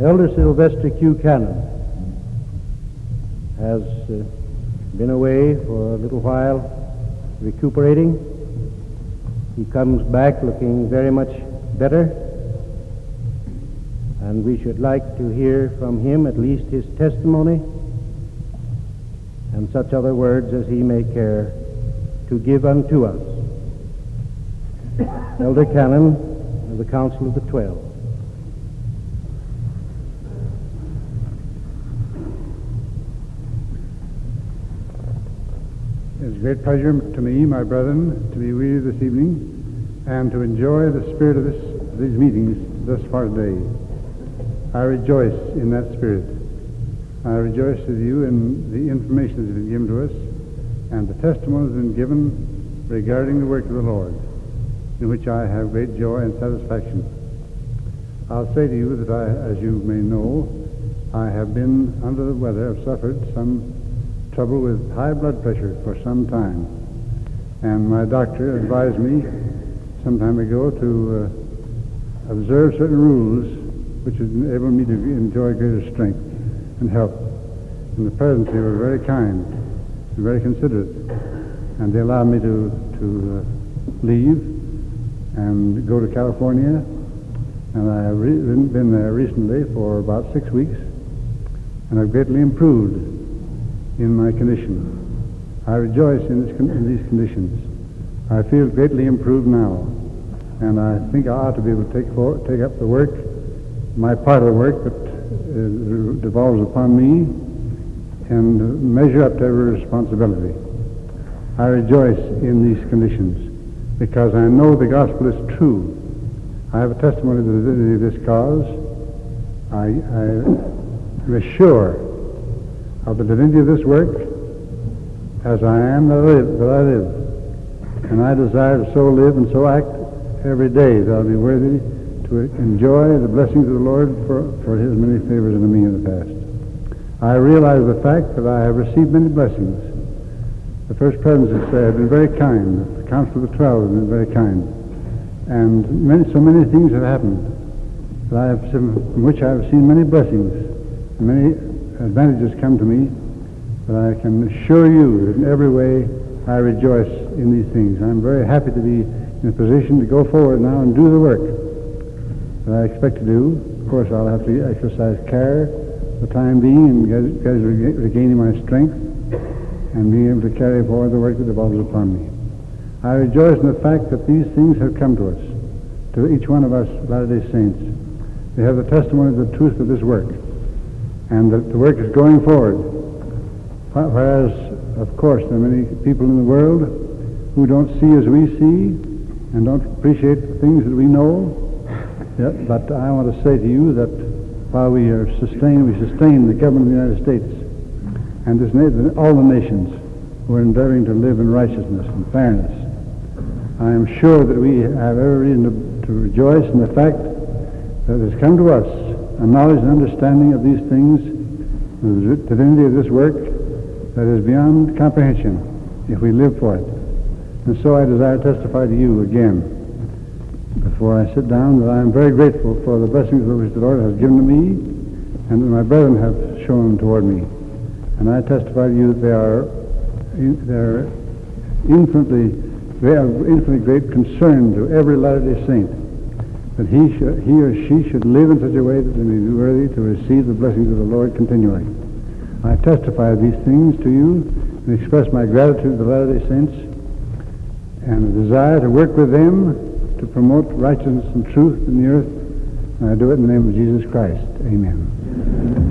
Elder Sylvester Q. Cannon has been away for a little while, recuperating. He comes back looking very much better, and we should like to hear from him at least his testimony and such other words as he may care to give unto us. Elder Cannon of the Council of the 12. It's a great pleasure to me, my brethren, to be with you this evening and to enjoy the spirit of these meetings thus far today. I rejoice in that spirit. I rejoice with you in the information that has been given to us and the testimony that has been given regarding the work of the Lord, in which I have great joy and satisfaction. I'll say to you that as you may know, I have been under the weather. I've suffered some trouble with high blood pressure for some time, and my doctor advised me some time ago to observe certain rules which would enable me to enjoy greater strength and health. And the presence, they were very kind and very considerate, and they allowed me to leave and go to California, and I have been there recently for about 6 weeks, and I've greatly improved in my condition. I rejoice in these conditions. I feel greatly improved now, and I think I ought to be able to take up the work, my part of the work that devolves upon me, and measure up to every responsibility. I rejoice in these conditions because I know the gospel is true. I have a testimony of the validity of this cause. I am sure of the divinity of this work, as I am that I live. And I desire to so live and so act every day that I'll be worthy to enjoy the blessings of the Lord for his many favors unto me in the past. I realize the fact that I have received many blessings. The first presence have been very kind. The Council of the 12 have been very kind. And so many things have happened that from which I have seen many blessings, many advantages come to me, but I can assure you that in every way I rejoice in these things. I'm very happy to be in a position to go forward now and do the work that I expect to do. Of course, I'll have to exercise care for the time being and gradually regaining my strength and being able to carry forward the work that devolves upon me. I rejoice in the fact that these things have come to us, to each one of us Latter-day Saints. They have the testimony of the truth of this work, and that the work is going forward. Whereas, of course, there are many people in the world who don't see as we see and don't appreciate the things that we know. But I want to say to you that while we sustain the government of the United States and all the nations who are endeavoring to live in righteousness and fairness, I am sure that we have every reason to rejoice in the fact that it has come to us a knowledge and understanding of these things, the divinity of this work, that is beyond comprehension if we live for it. And so I desire to testify to you again, before I sit down, that I am very grateful for the blessings which the Lord has given to me and that my brethren have shown toward me. And I testify to you that they are infinitely great concern to every Latter-day Saint, that he or she should live in such a way that they may be worthy to receive the blessings of the Lord continually. I testify these things to you and express my gratitude to the Latter-day Saints and a desire to work with them to promote righteousness and truth in the earth. And I do it in the name of Jesus Christ. Amen.